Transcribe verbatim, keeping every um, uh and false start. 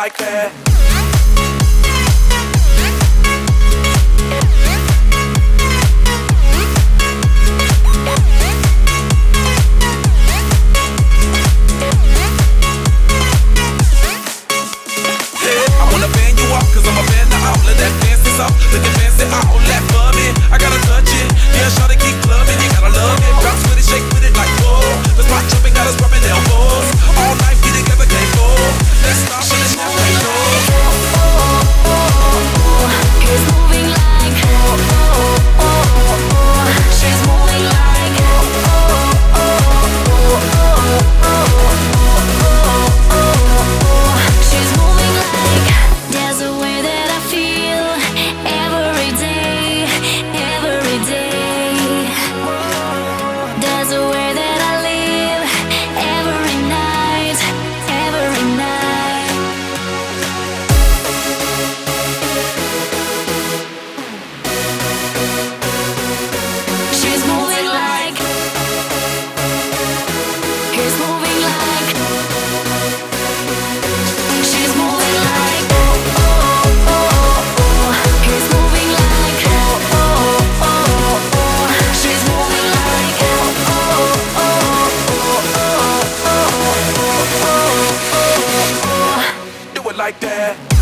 like that. Cause I'm a fan of all of that fancy stuff. Looking fancy, all that for me. I gotta touch it. Yeah, sure to keep clubbing. You gotta love it. Bounce with it, shake with it like whoa. The spot jumping, got us rubbing elbows. All night, we together, can't go. Let's stop in the champagne door. He's moving like oh, oh, oh, oh. She's moving like oh, oh, oh, oh, oh, oh, oh. She's moving like there's a way that I feel every day, every day. There's a way that I live every night, every night. She's moving like, he's moving like, she's moving like oh, oh, oh, oh. He's moving like oh, oh, oh, oh. She's moving like oh, oh, oh, oh, oh, oh, oh, oh, oh. Do it like that.